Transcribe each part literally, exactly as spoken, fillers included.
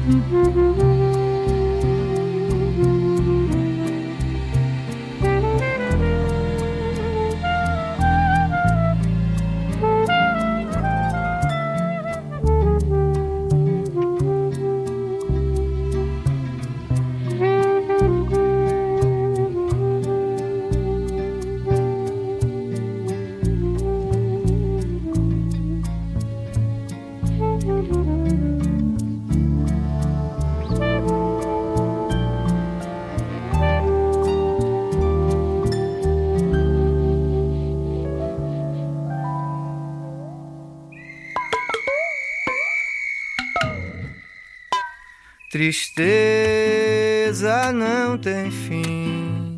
Tristeza não tem fim,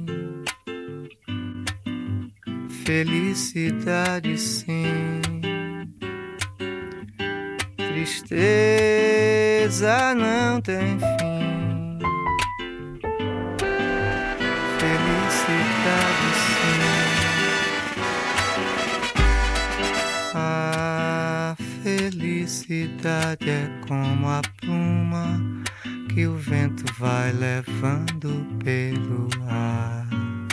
felicidade sim. Tristeza não tem fim, felicidade sim. A felicidade é como a pluma que o vento vai levando pelo ar.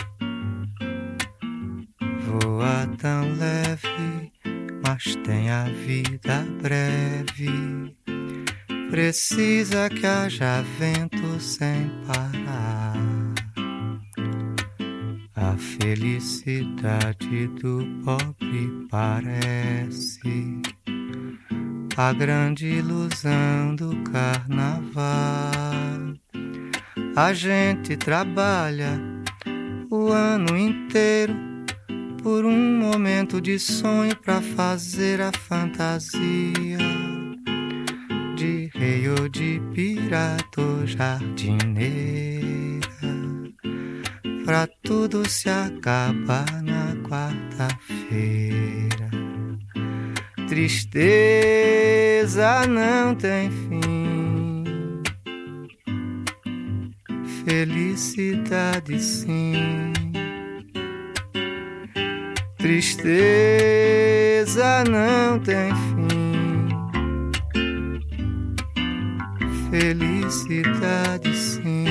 Voa tão leve, mas tem a vida breve. Precisa que haja vento sem parar. A felicidade do pobre parece a grande ilusão do carnaval. A gente trabalha o ano inteiro por um momento de sonho pra fazer a fantasia de rei ou de pirata ou jardineira, pra tudo se acabar na quarta-feira. Tristeza não tem fim, felicidade sim. Tristeza não tem fim, felicidade sim.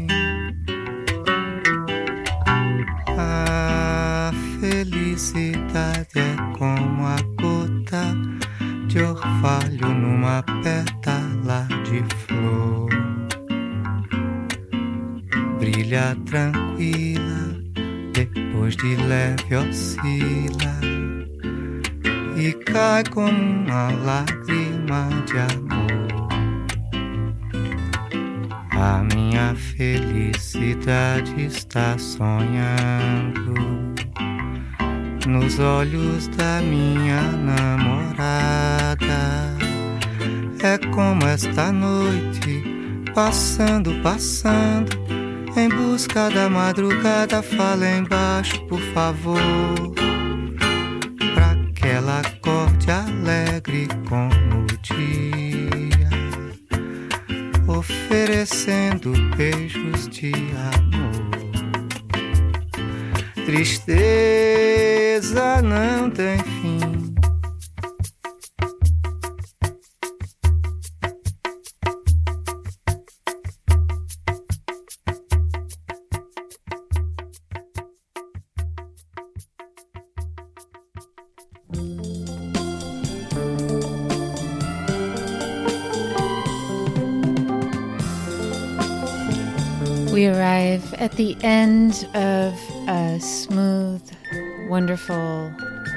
A felicidade é como a gota de orvalho numa pétala de flor. Brilha tranquila, depois de leve oscila e cai como uma lágrima de amor. A minha felicidade está sonhando nos olhos da minha namorada. É como esta noite, passando, passando, em busca da madrugada. Fala embaixo, por favor, pra que ela acorde alegre como o dia, oferecendo beijos de amor. Tristeza não tem fim, we arrive at the end of a smooth, wonderful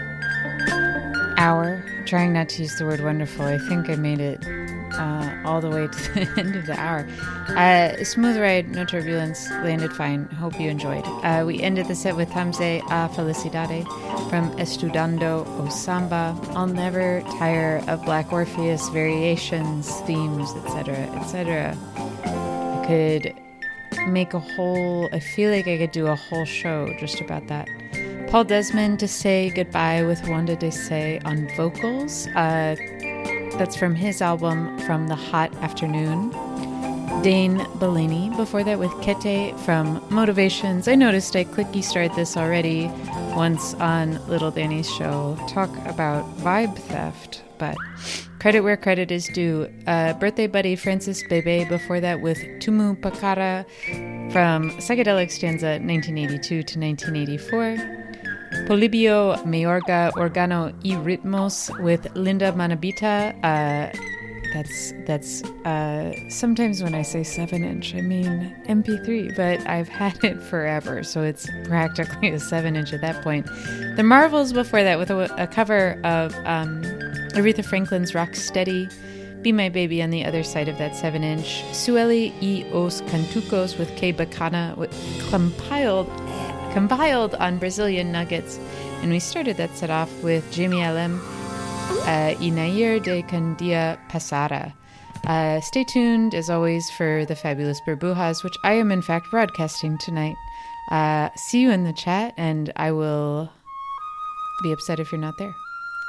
hour. I'm trying not to use the word wonderful. I think I made it uh, all the way to the end of the hour. Uh, smooth ride, no turbulence, landed fine. Hope you enjoyed. Uh, we ended the set with Hamze a Felicidade from Estudando o Samba. I'll never tire of Black Orpheus variations, themes, et cetera, et cetera. I could make a whole, I feel like I could do a whole show just about that. Paul Desmond to Say Goodbye with Wanda de Say on vocals. Uh, that's from his album From the Hot Afternoon. Dane Bellini before that with Kete from Motivations. I noticed I clicky started this already once on Little Danny's show. Talk about vibe theft, but Credit where credit is due. Uh, birthday buddy Francis Bebe before that with Tumu Pakara from Psychedelic Stanza nineteen eighty-two to nineteen eighty-four. Polibio Mayorga Organo y Ritmos with Linda Manabita. Uh, that's that's uh, sometimes when I say seven inch, I mean M P three, but I've had it forever, so it's practically a seven inch at that point. The Marvels before that with a, a cover of um, Aretha Franklin's Rock Steady, Be My Baby on the other side of that seven inch. Sueli y os Cantucos with K Bacana, with compiled compiled on Brazilian Nuggets. And we started that set off with Jamie Alem uh, y Nair de Candia Pasada. Uh, stay tuned, as always, for the Fabulous Burbujas, which I am in fact broadcasting tonight. Uh, see you in the chat, and I will be upset if you're not there.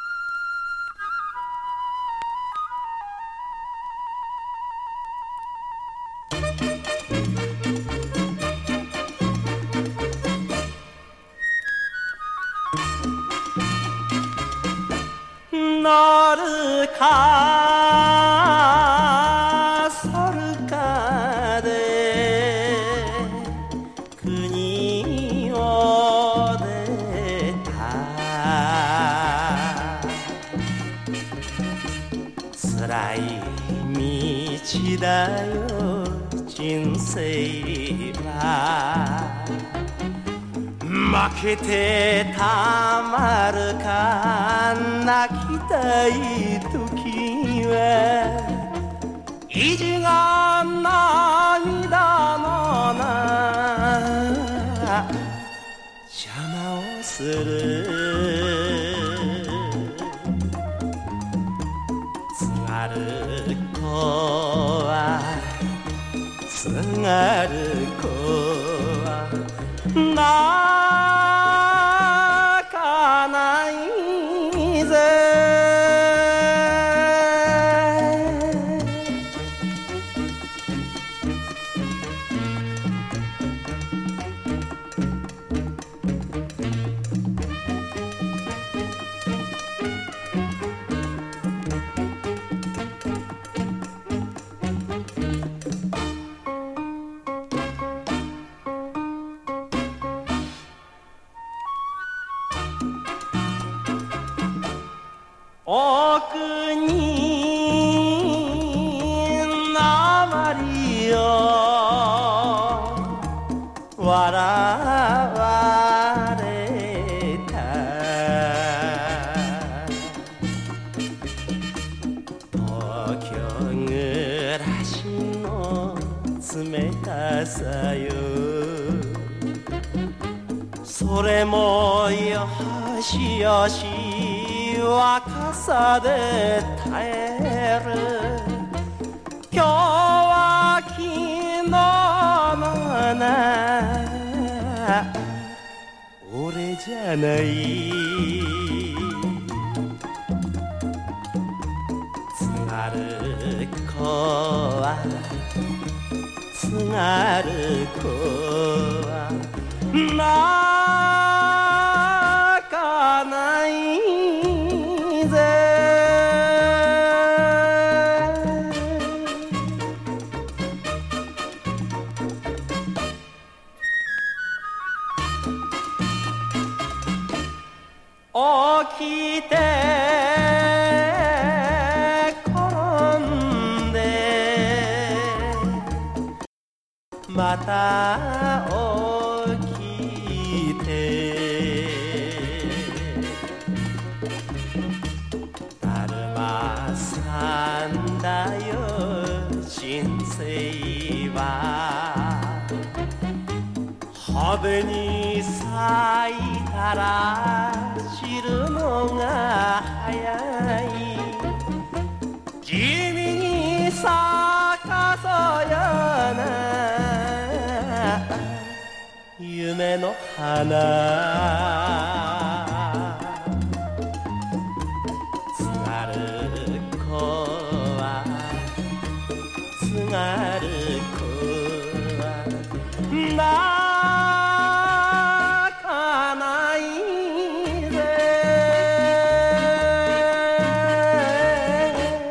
너를 가설까대 그니 오데타 쓰라이 미치다요 진세이바 負けてたまるか泣きたい時は意地が涙のな邪魔をする津軽子は津軽子は泣かないぜ奥に鉛を笑われた東京暮らしの冷たさよそれもよしよし若さで耐える今日は昨日のな俺じゃない津軽子は津軽子は泣かない起きて転んでまた起きてだるまさんだよ人生は派手に咲いたら知るのが早い地味に咲かそうよな夢の花津軽子は津軽子は泣かないぜ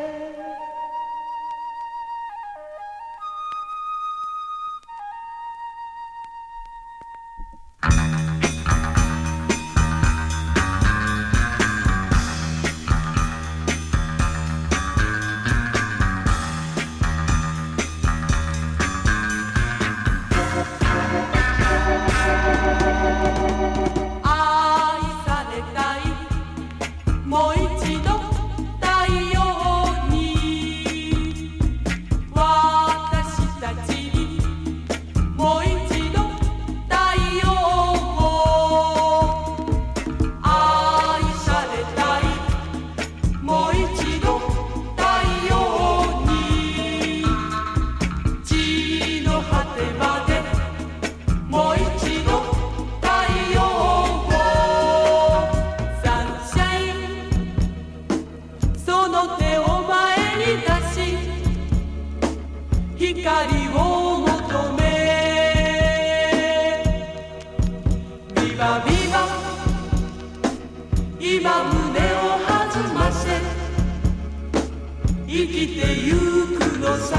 生きてゆくのさ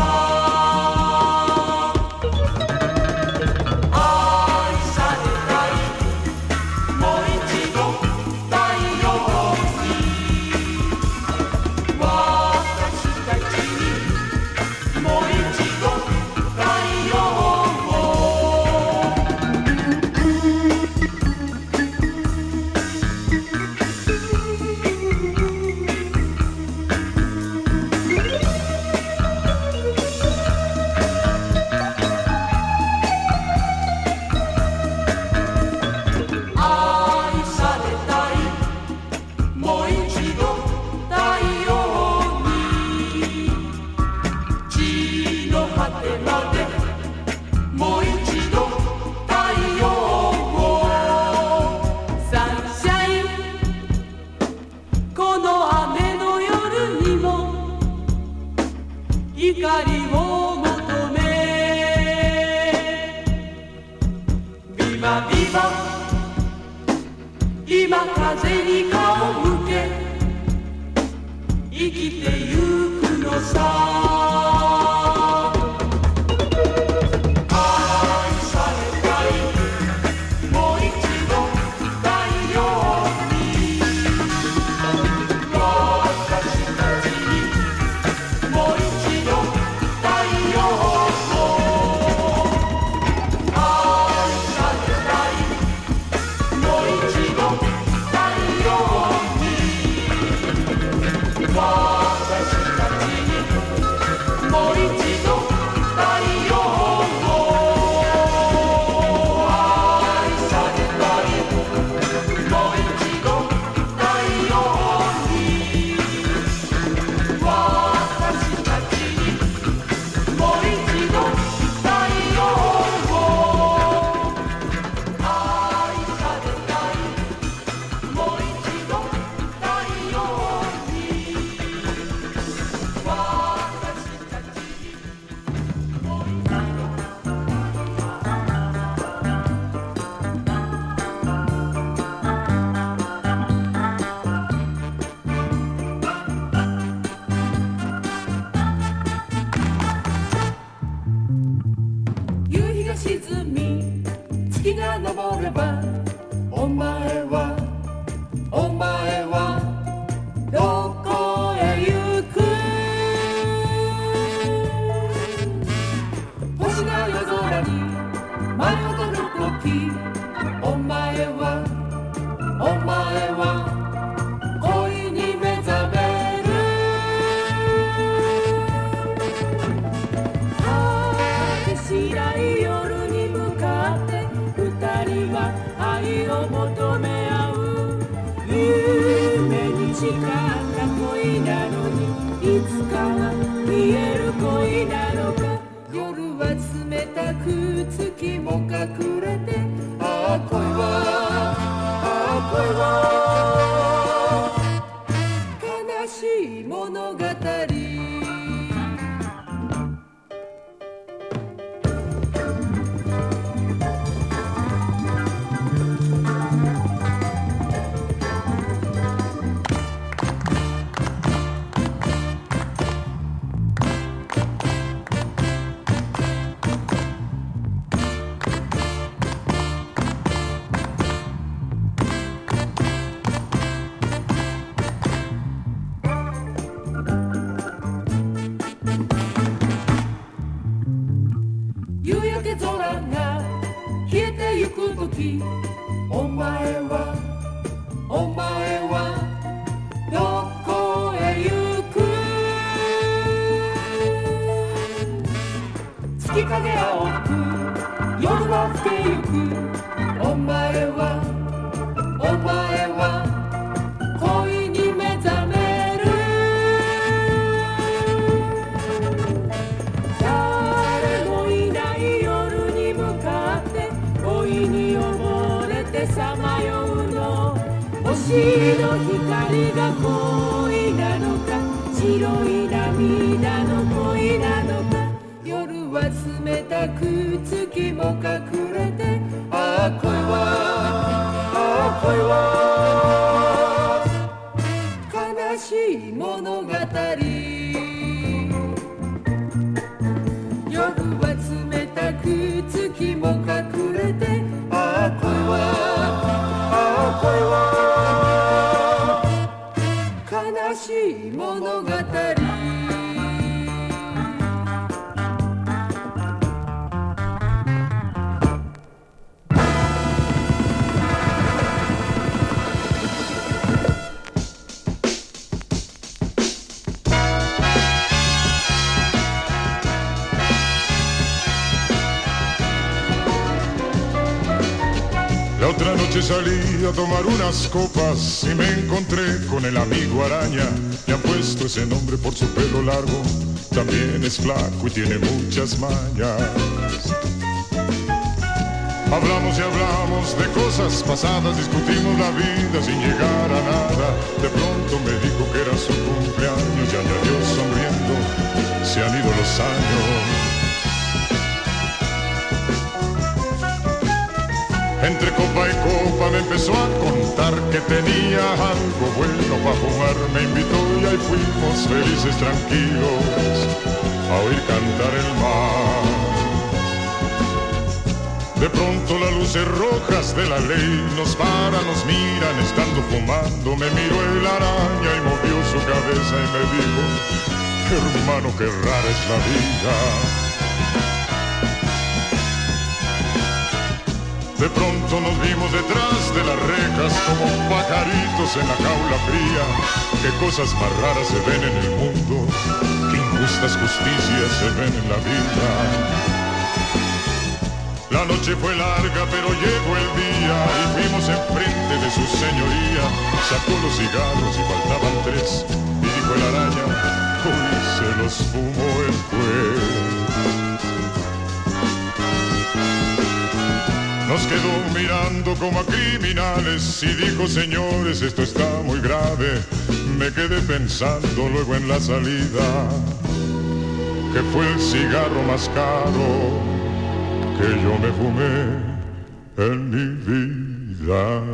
愛されたいもう一度太陽に私たちにもう一度太陽光を求めビバビバ今風に顔向け生きてゆくのさ月が昇ればお前はお前はどこへ行く星が夜空に舞い踊る時お前はお前は恋に目覚める果てしない夜に向かって二人は愛を求め合う夢に誓った恋なのにいつかは見える恋なのか夜は冷たく月も隠れてああ恋はああ恋は悲しい物語お前はお前はどこへ行く月影青く夜は更けゆくお前はお前は恋に目覚める誰もいない夜に向かって恋に溺れてさまようの星の光が恋なのか白い涙の恋なのか夜は冷たく月も隠れてああ恋はああ恋は悲しい物語 Otra noche salí a tomar unas copas y me encontré con el amigo Araña. Le han puesto ese nombre por su pelo largo, también es flaco y tiene muchas mañas. Hablamos y hablamos de cosas pasadas, discutimos la vida sin llegar a nada. De pronto me dijo que era su cumpleaños y añadió sonriendo, se han ido los años. Entre copa y copa me empezó a contar que tenía algo bueno para fumar. Me invitó y ahí fuimos felices, tranquilos, a oír cantar el mar. De pronto las luces rojas de la ley nos paran, nos miran estando fumando. Me miró el Araña y movió su cabeza y me dijo: hermano, qué rara es la vida. De pronto nos vimos detrás de las rejas como pajaritos en la jaula fría. Qué cosas más raras se ven en el mundo, qué injustas justicias se ven en la vida. La noche fue larga pero llegó el día y fuimos enfrente de su señoría. Sacó los cigarros y faltaban tres y dijo el Araña: hoy se los fumó el juez. Nos quedó mirando como a criminales y dijo: señores, esto está muy grave. Me quedé pensando luego en la salida que fue el cigarro más caro que yo me fumé en mi vida.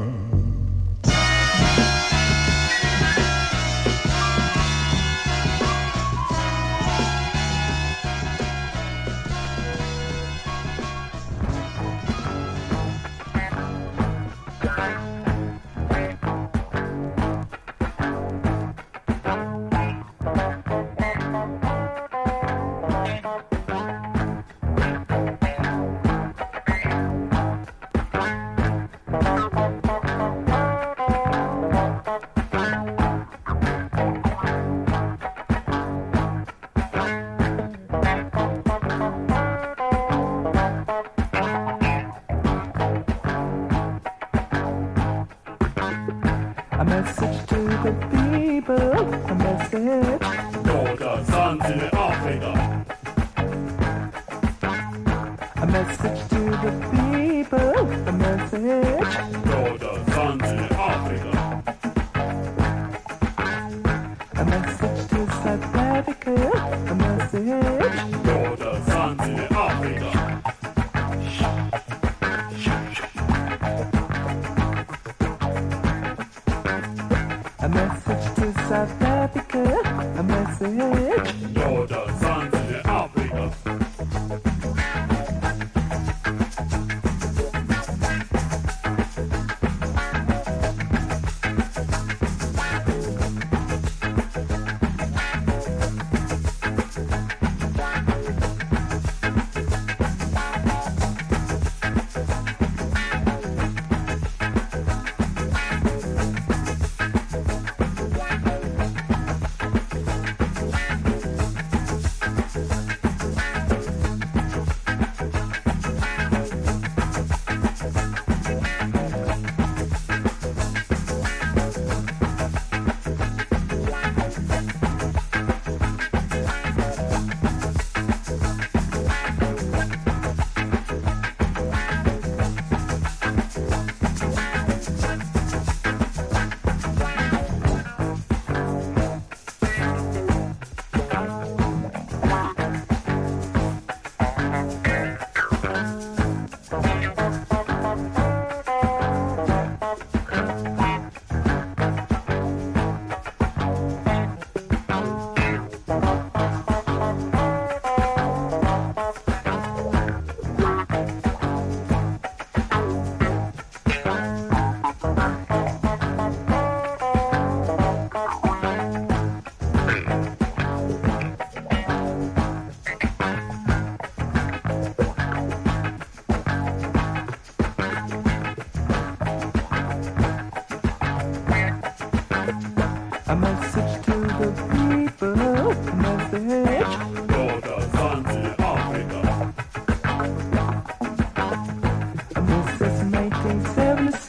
nineteen seventy-six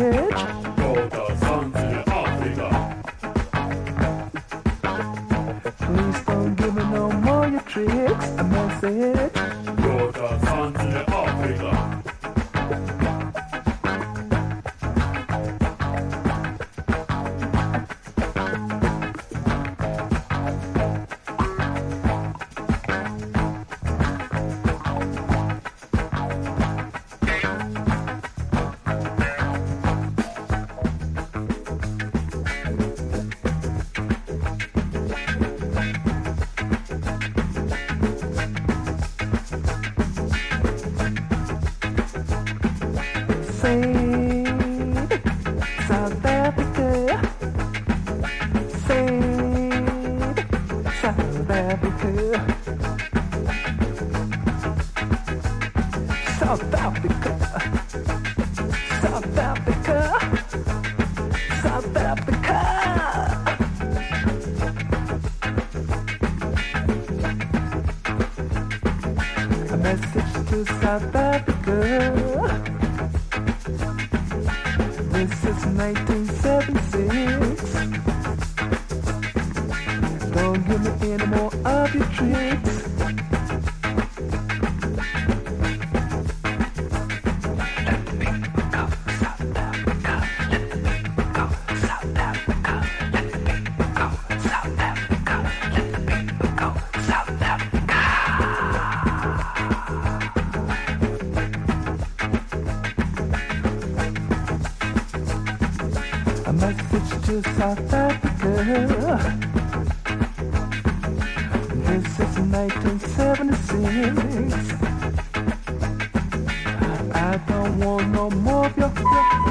message. Låta samtliga Afrika. Please don't give me no more your tricks. A message. Låta samtliga Afrika. South Africa, say South Africa, South Africa, South Africa, South Africa. A message to South Africa. This is nineteen seventy-six. Don't give me any more of your tricks. Let the people go, South Africa. Let the people go, South Africa. Let the people go, South Africa. Let the people go, South Africa. A message to South Africa. This is nineteen seventy-six. I don't want no more of your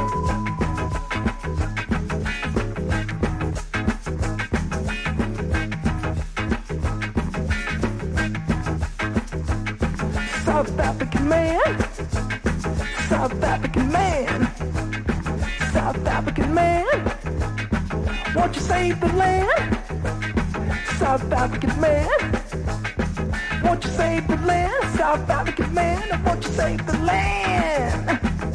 South African man, South African man, South African man, won't you save the land? South African man, won't you save the land? South African man, won't you save the land?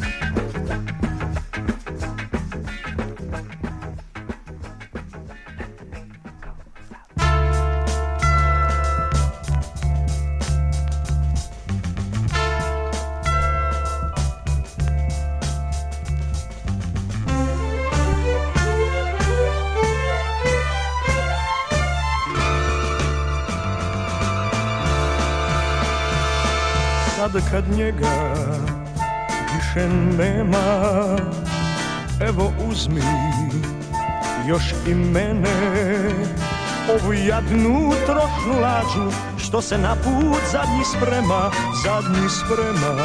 Sad kad njega više nema, evo uzmi još i mene, ovu jadnu trošnu lađu što se na put zadnji sprema, zadnji sprema.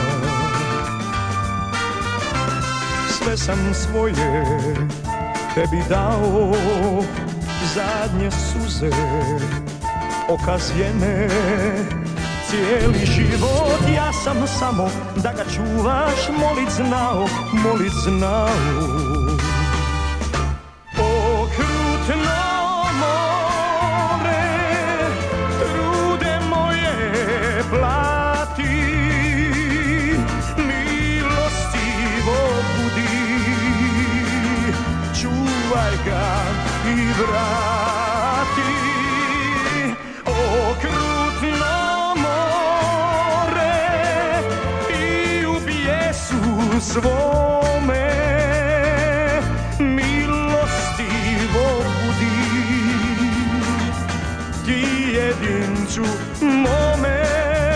Sve sam svoje tebi dao, zadnje suze okazjene. Cijeli život ja sam samo da ga čuvaš, molit znao, molit znao. Okrutno more, trude moje plati, milostivo budi, čuvaj ga i vrati. Okrutno svome milostivo budi, ti jedincu mome.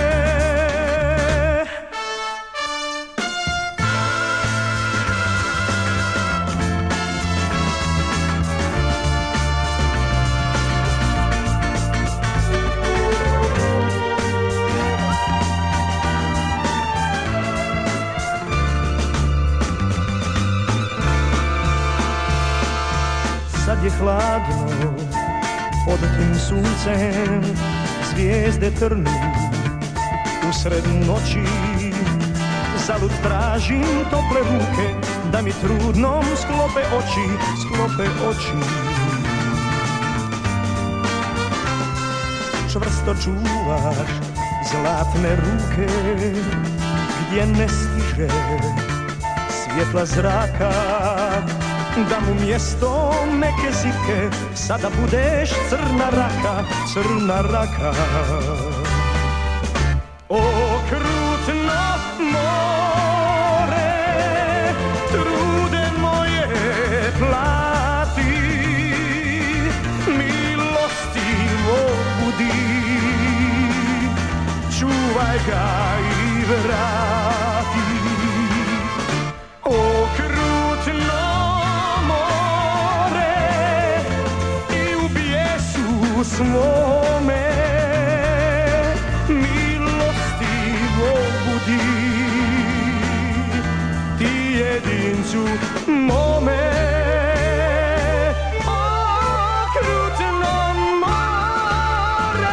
Sad je hladno pod tim suncem, zvijezde trnu usred noći. Zalud tražim tople ruke da mi trudnom sklope oči, sklope oči. Čvrsto čuvaš zlatne ruke gdje ne stiže svjetla zraka, da mu mjesto meke zike sada budeš crna raka, crna raka. Okrutno more, trude moje plati, milostivo budi, čuvaj ga i vrati. Okrutno more i u bijesu svome, milostivo budi, ti jedincu mome. Okrutno more.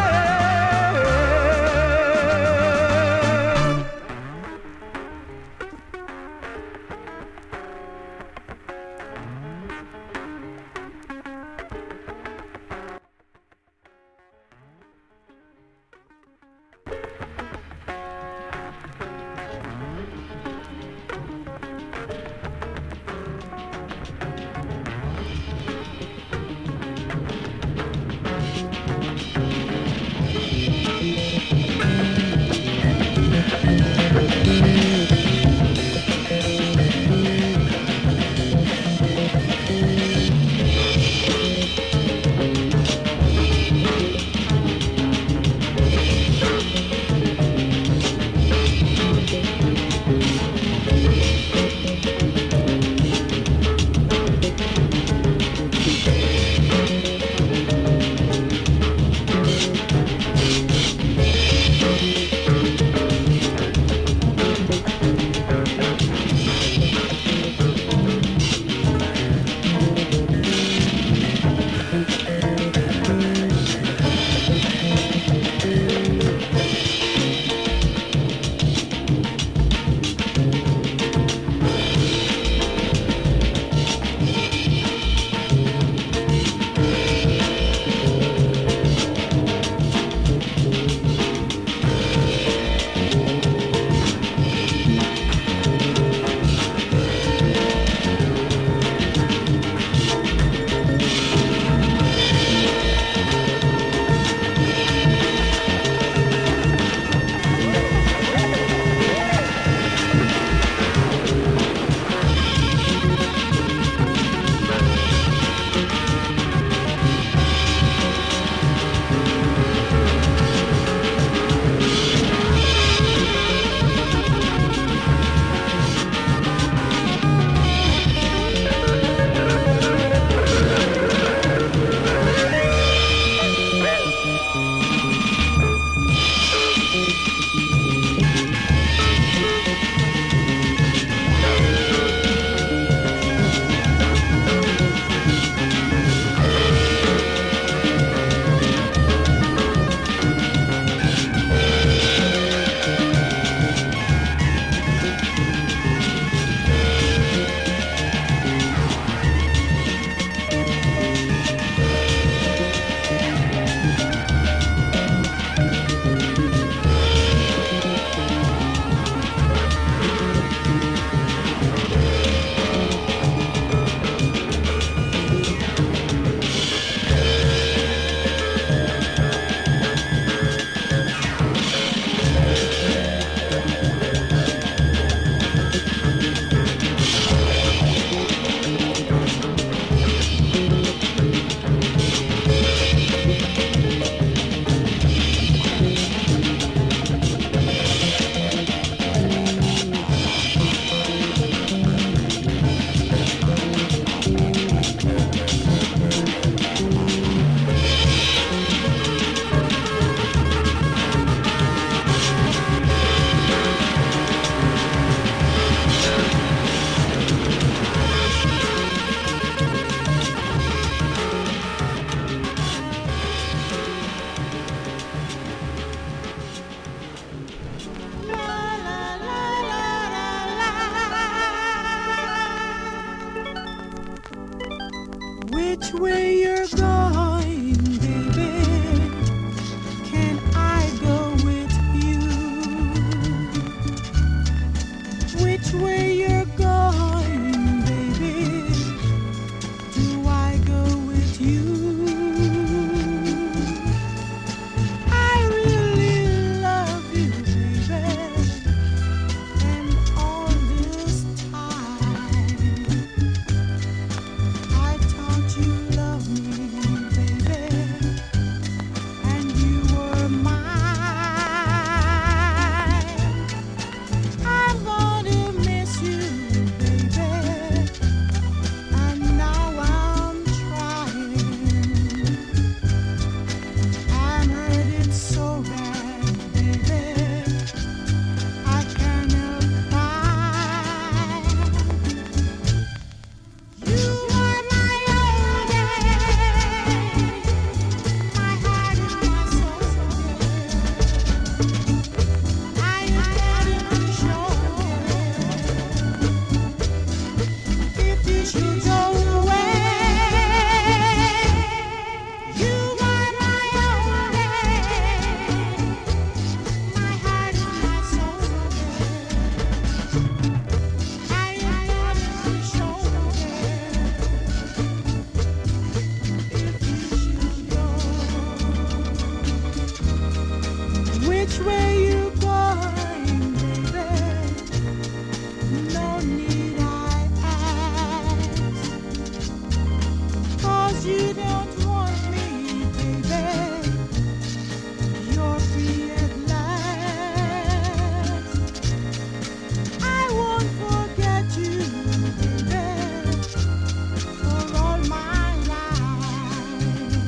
which way you going, baby? No need I ask, 'cause you don't want me, baby. You're free at last. I won't forget you, baby, for all my life.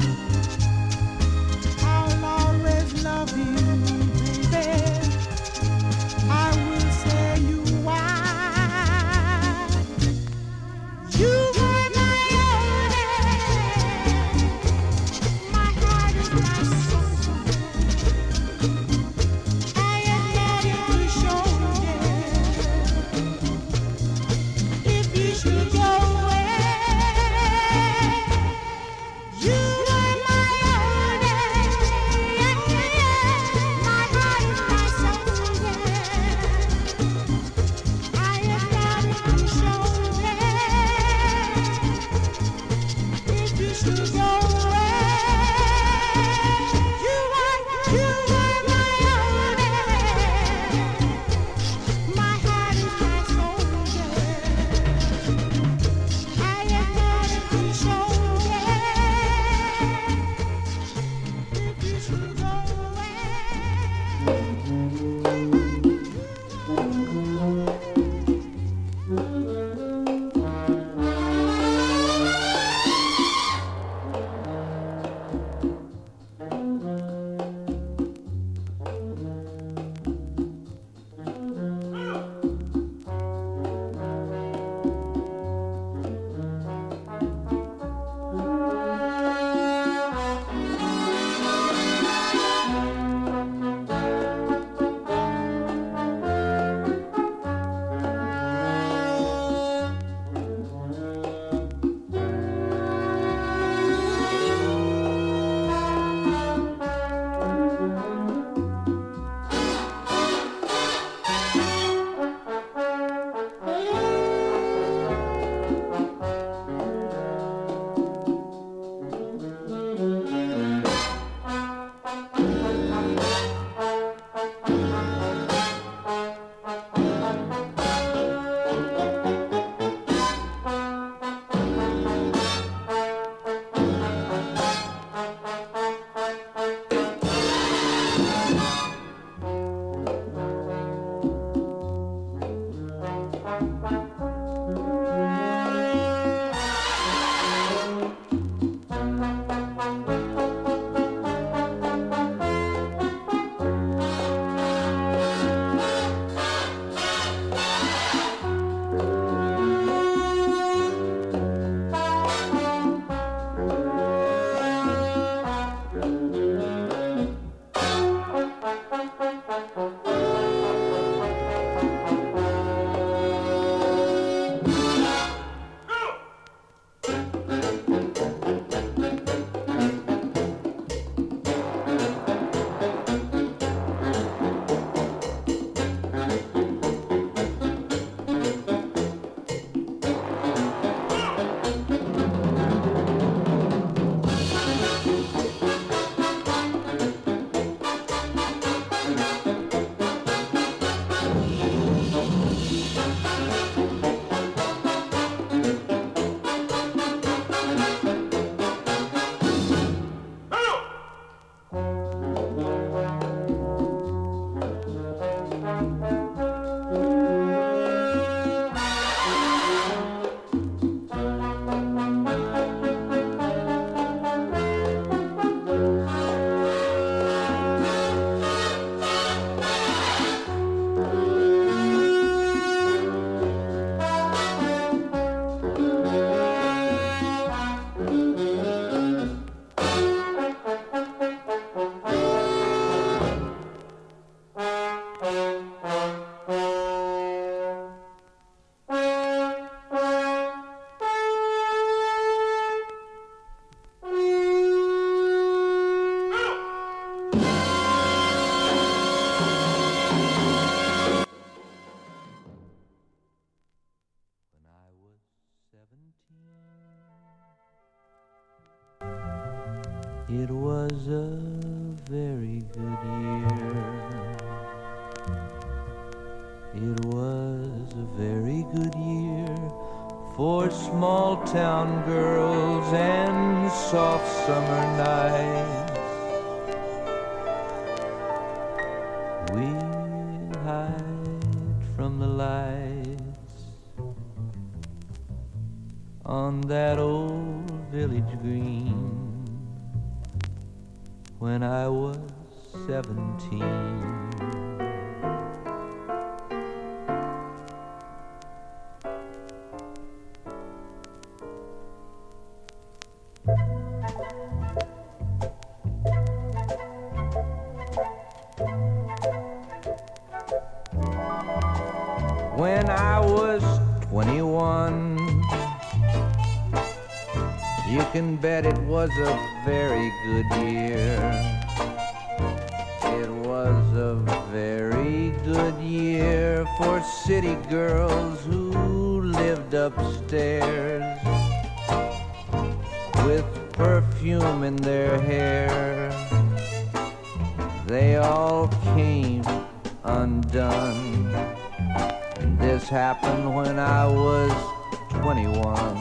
I'll always love you, baby. I will say you why. You were my only, my heart is my soul. I am ready to show you. If you should go away, you were my only, my heart is my soul. I am ready to show you. If you should go away, you are, you were my only, my heart is my soul. I am ready to show you. If you should go away. a very good year. It was a very good year for small town girls and soft summer nights. We'll hide from the lights on that old village green when I was seventeen. When I was twenty-one, you can bet it was a very good year. It was a very good year for city girls who lived upstairs with perfume in their hair. They all came undone. And this happened when I was twenty-one.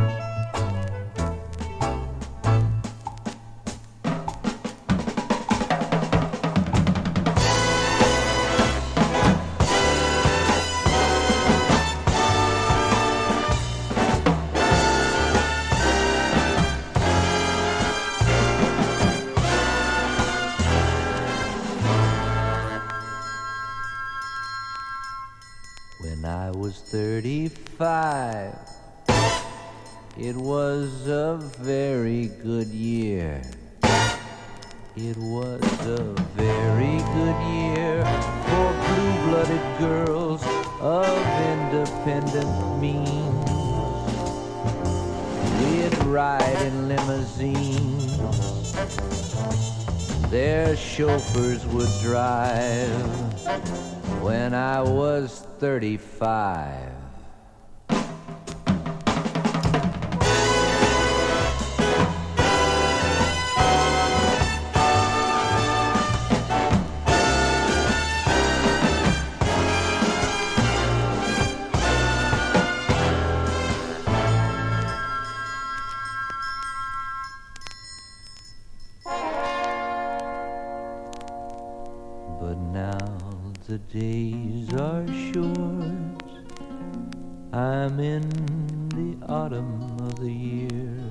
When I was thirty-five, it was a very good year. It was a very good year for blue-blooded girls of independent means. We'd ride in limousines. Their chauffeurs would drive. When I was thirty-five. But now the days are short. I'm in the autumn of the year.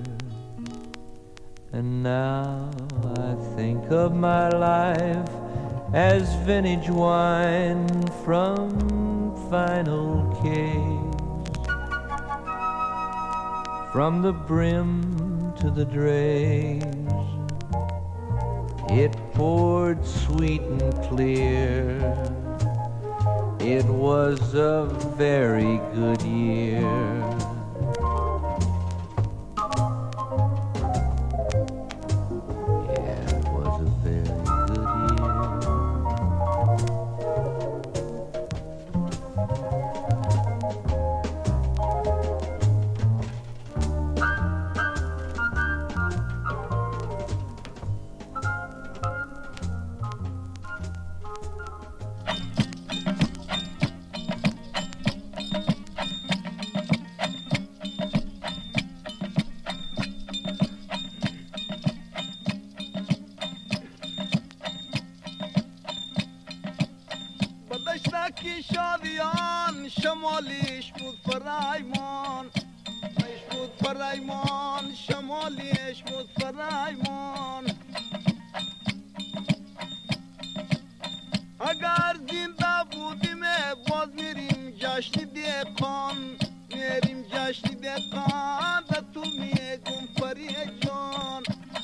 And now I think of my life as vintage wine from fine old caves. From the brim to the dregs, it poured sweet and clear. It was a very good year. Yeah, it was a very good year. بدشتکی شادیان شمالیش بود فرایمان ایش بود فرایمان شمالیش بود فرایمان اگر زنده بودیم باز میریم جشن دهقان میریم جشن دهقان و تو میگم پری جان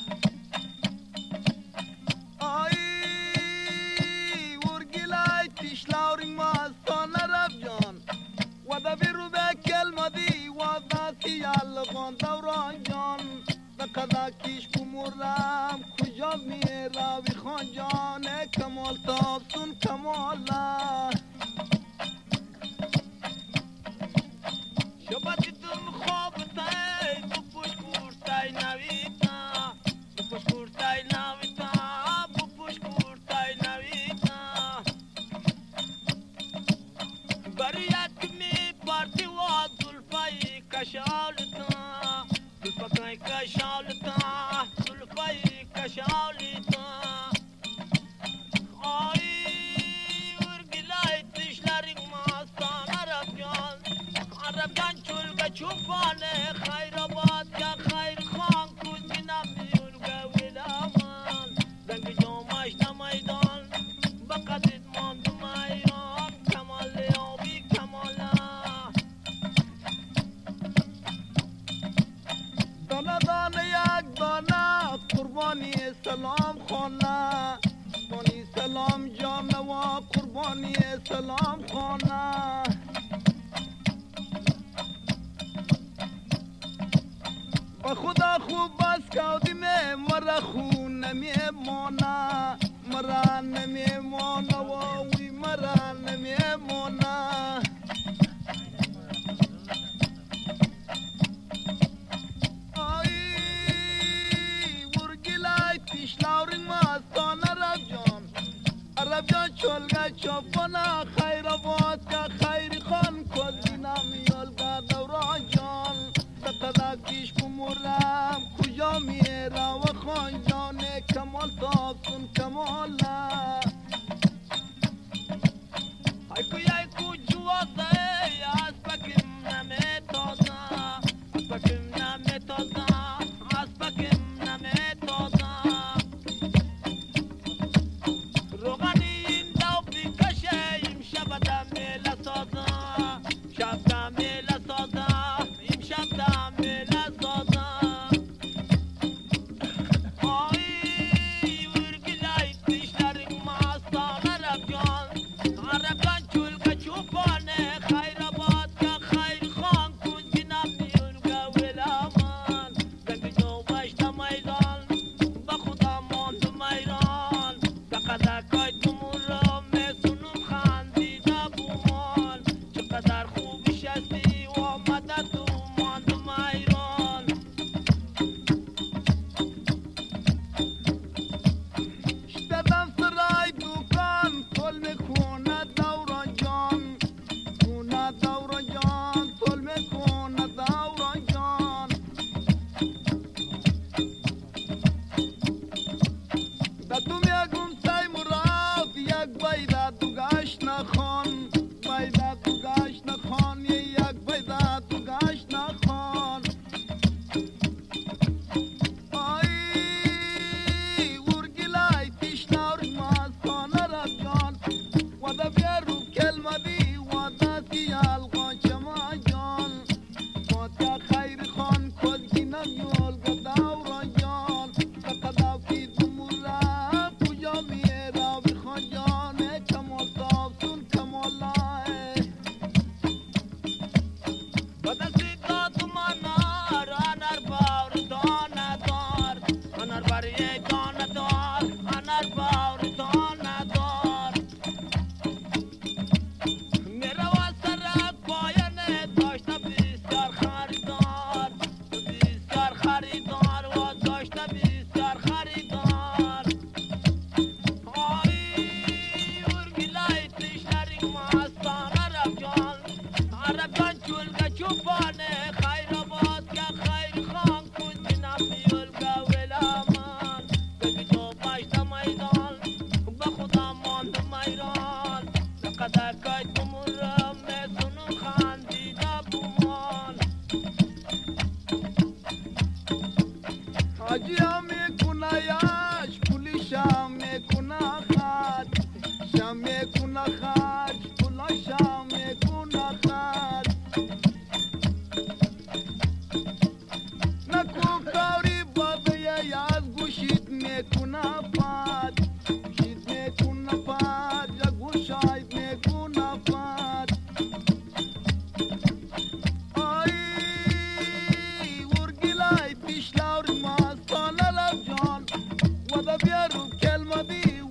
ودا بیرو به کلمه دی ودا سیال بان دوران جان بقدا کیش بمورم کجا میراوی خان جان کمال تابسون کمالا شباتی دم خواب تای تو پشت کورتای نویتا تو پشت کورتای نویتا خانه بانی سلام جانوا قربانی سلام خانه با خدا خوب بس کودیم مرا خون نمیمونه مرا نمیمونه و وی مرا نمیمونه آی ورگلای پیشلاورین مستان عرب جان عرب جان چولگا چوپنا خیر آباد که خیر خان کدینم یولگا دورا جان بقدا کش کمورم کجا میره و خان جان کمال تاکن کمالا های کوی کجوازه از بکم نمی تازه از بکم نمی تازه از بکم نمی تازه روغنی این دو بیکشه این شب دمیل سازه شب دمیل سازه این شب دمیل سازه آی ورگلای دیشلرین مستان عرب جان عرب جان چولگا چوپانه خیر آباد که خیر خان کن جناب نیولگا ولامان زنگ جو بشت میدان با خدا ماند میران چقدر کای تمون را میسونم خندیده بومان چقدر خوبی شستی و آمده تو ماند میران شددم سرای دوکان تول میکنه دوران جان کنه دوران جان تول میکنه دوران جان دتوم یکم سای مراد یک بیدا تو گشت نخوان بیدا تو گشت نخوان یک بیدا تو گشت نخوان آی ورگلای تشنار مستان عرب جان ودا بیارو کلمه دی ودا سیال چما جان ودا خیر خان کدگینم یولگا دوران جان بقداو کی دمورا کجا میرا بخوان جان کمال تابتون کمالای ودا سیدا تمانار انر باور دانه دار انر بریه دانه دار انر باور دانه دار میرا و سر پایانه داشته بسیار خریدار بسیار خریدار و داشته بسیار خریدار آی ورگلای تشنرین مستان عرب جان عرب جان چولگا چوپانه خیر آباد که خیر خان کن جناب یولگا ولامان بگی جو بشت میدان با خدا ماند میران چقدر کای تمون را میسونم خندیده بومان حاجی هم میکنه یاش پولی شام میکنه خد شام میکنه خد پولا شام میکنه خد نکو کاری باده یاز گوشید میکنه پد گوشید میکنه پد یا گوشاید میکنه پد آی ورگلای پیشلاور مستان عرب جان ودا بیارو کلمه دی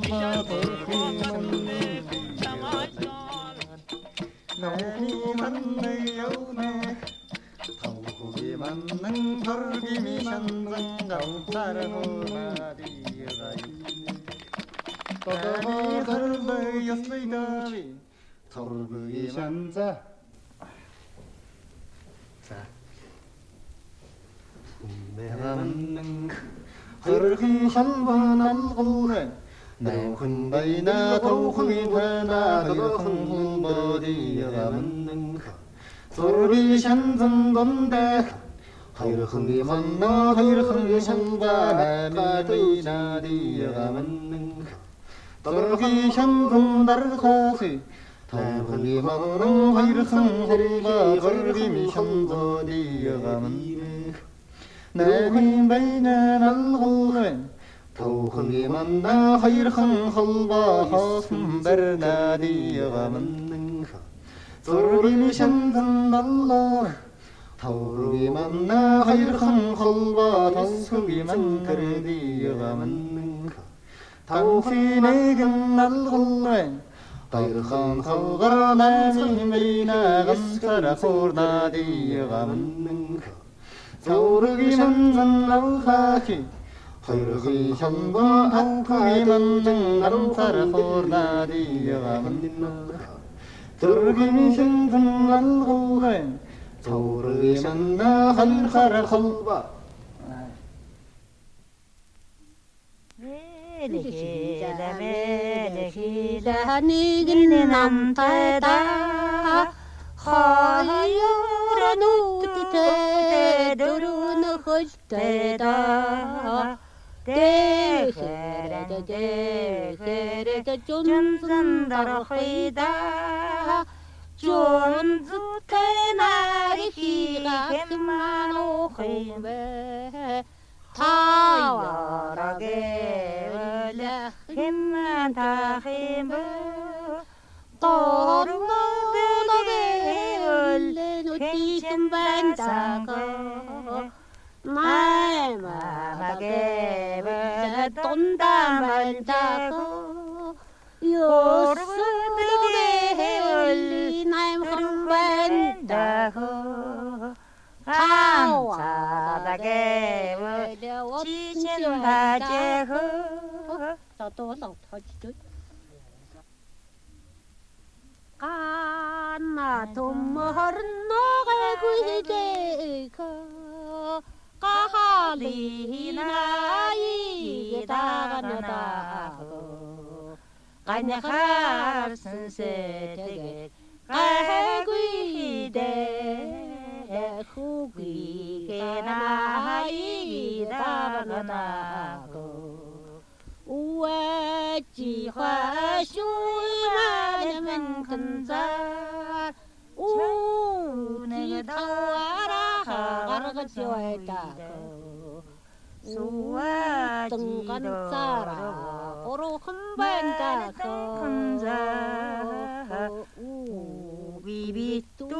나비 만내 여우네 더욱이 만능 돌김이 현장강 따라오나디여가이 떠다니 걸러였으이가비 돌기 현자 자 내가 만능 흐르기 한번 알고네 나훈바이나 도훈이바나 도훈버디여가 만능가 소리 샨든 돈데 하이르흥이 만나 하이르흥이 샨바 나미나디여가 만능가 떨기 샨든 다르하시 하이르흥이 만나 하이르흥 헐바 걸기미 샨버디여가 만능가 나미바이나 알고네 도흥이 만나 하이르흥 헐바 허슴베르나디여가 만능가 소리미 샨든 날라 도흥이 만나 하이르흥 헐바 도흥이 만그르디여가 만능가 당신에겐 날걸레 하이르흥 헐바 나미메이나 감사라 호르나디여가 만능가 소르기 만난 날하기 하이르기 현바 아쿠이 만능 남사라 호르나디여가 만능가 들기미 신든 날고해 소르기 만나 한사라 헐바 멜히다 멜히다 니긴 남타다 하유라 누트테 두루는 헛테다 대헤레 대헤레 존슨다라 헤다 존즈테 나리히가 힘만오 헤베 타와라게 올라 힘만 다 힘을 떠르노게 올레 노티신 반자고 말마게 왜 돈다 말자고 요르게 올리 나임 한반다고 감사하게 왜 지신 바제고 나도 나타지죠 까나 돈머른 너가 구이게가 까하리나 이다가나다고 까냐할 선세되게 까구이대 후기게나 이다가나다고 우아지화 슈이마냐면 큰자 우네 타와라 하가라가 지와했다고 우아 뜬간사라 고로 한반다고 큰자 우비비또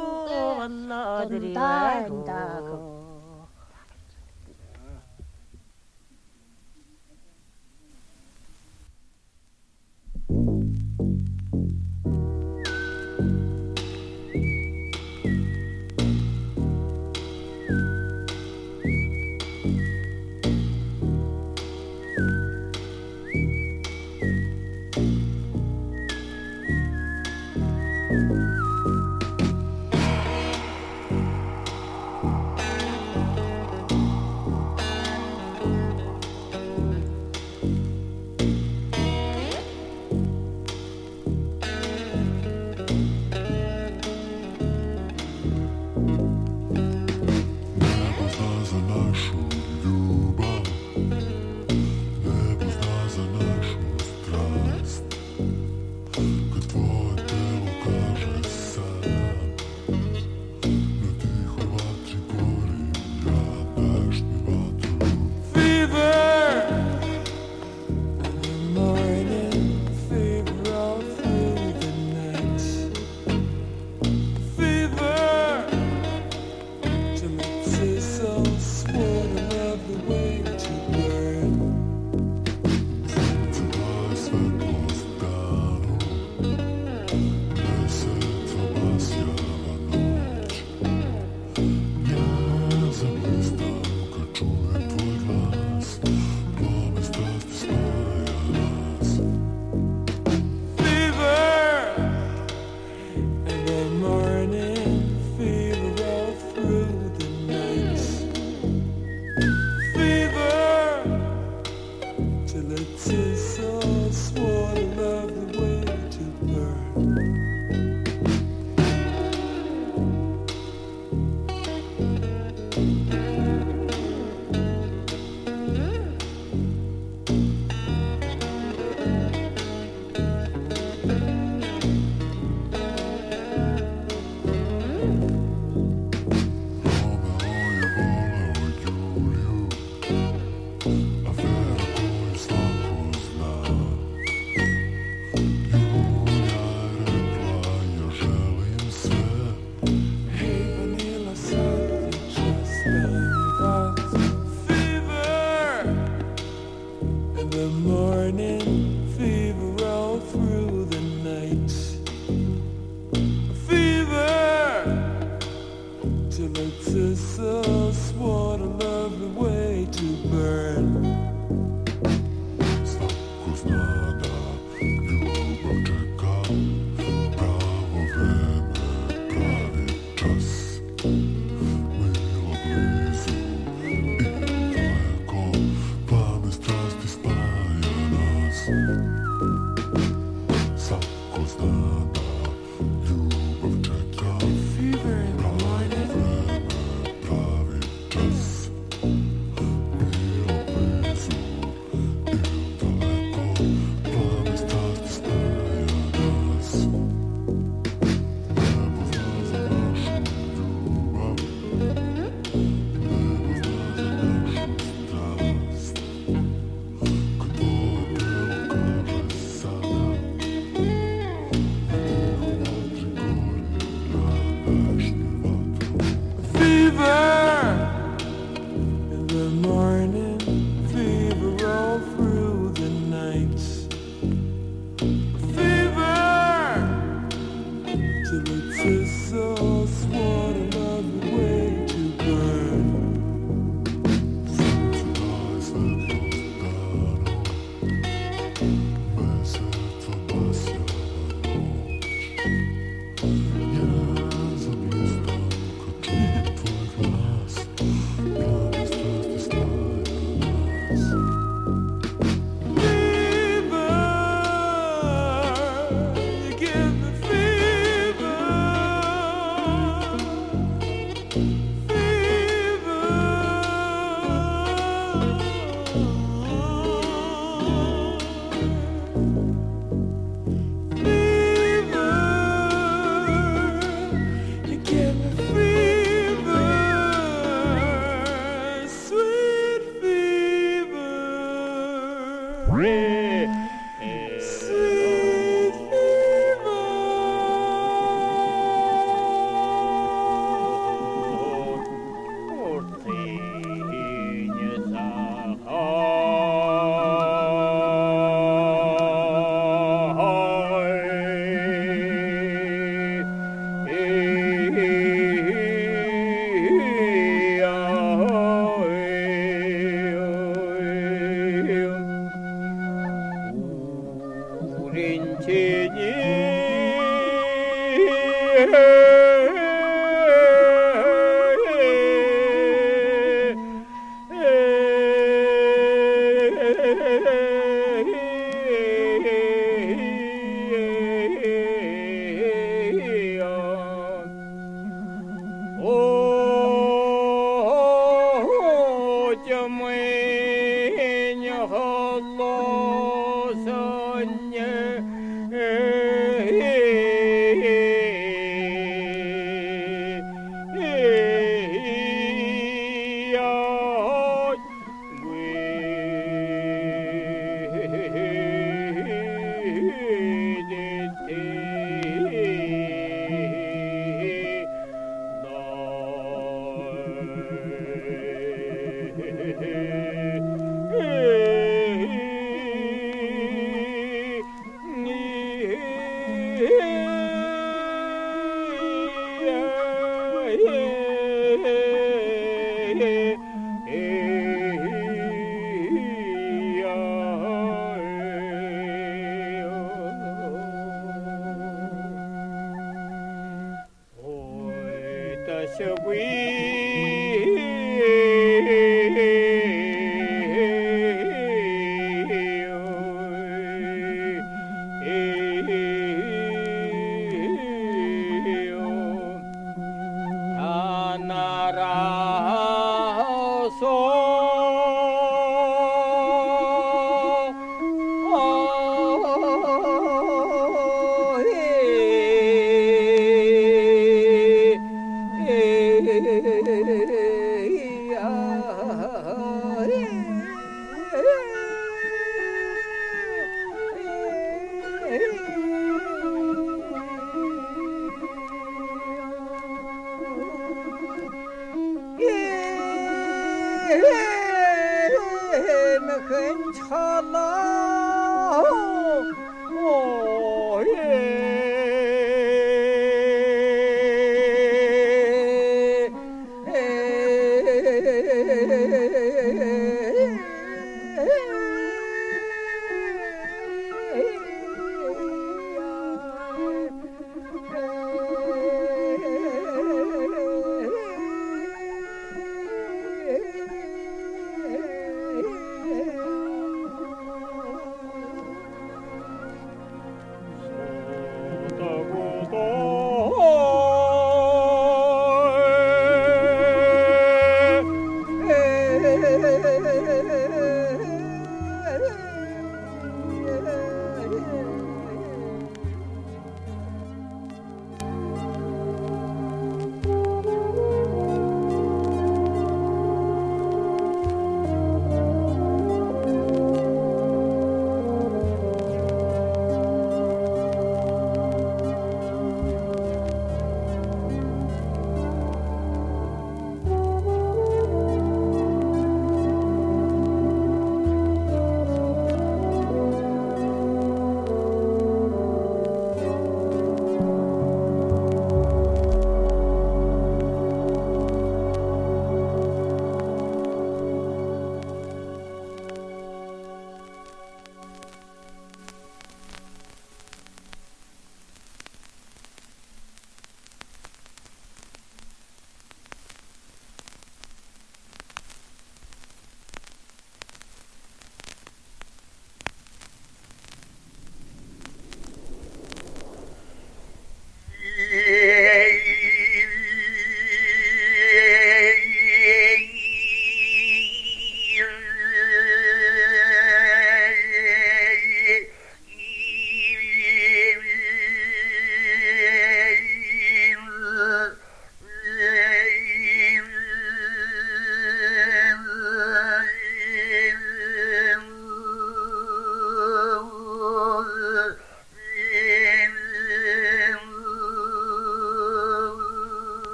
올라들이라고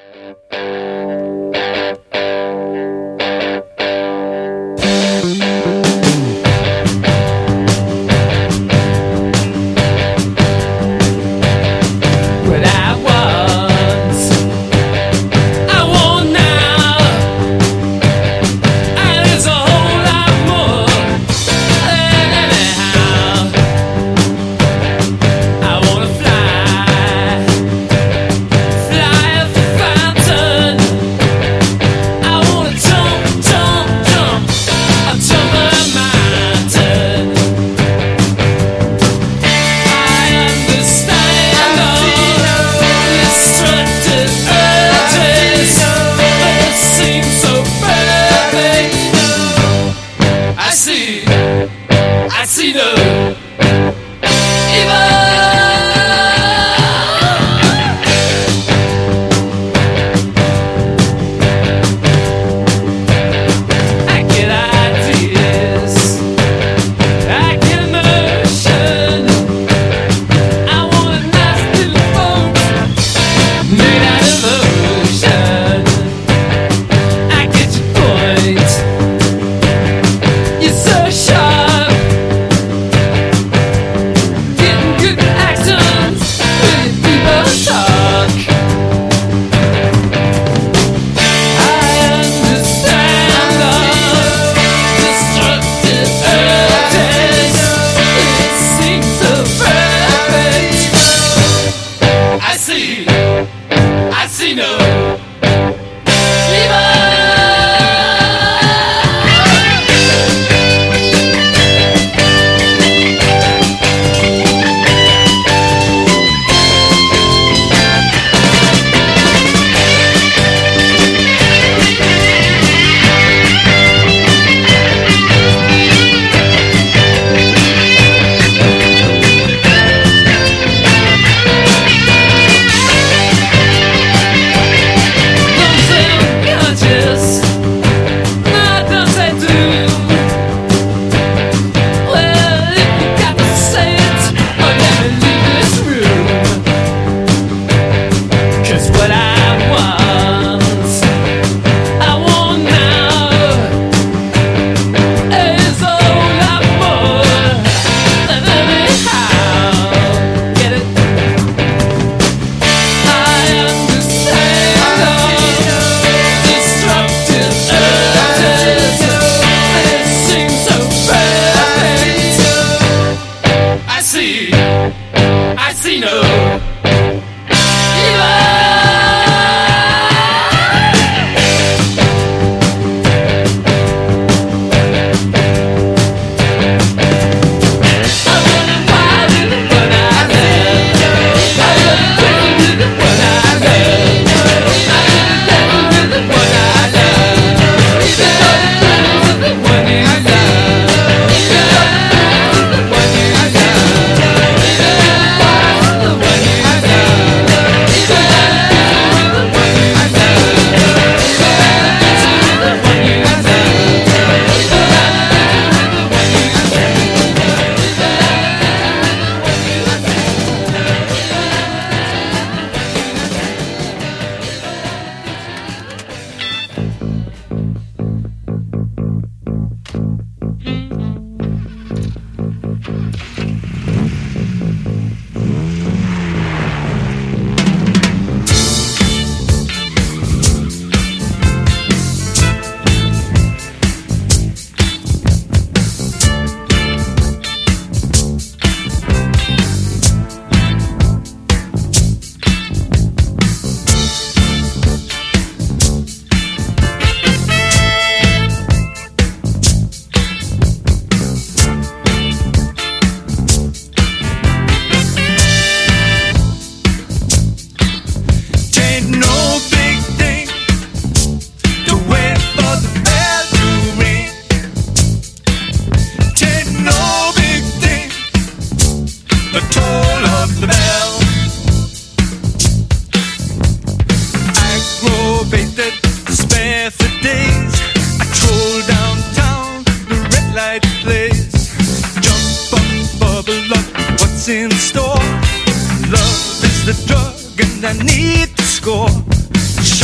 in store. Love is the drug and I need to score.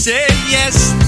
said yes.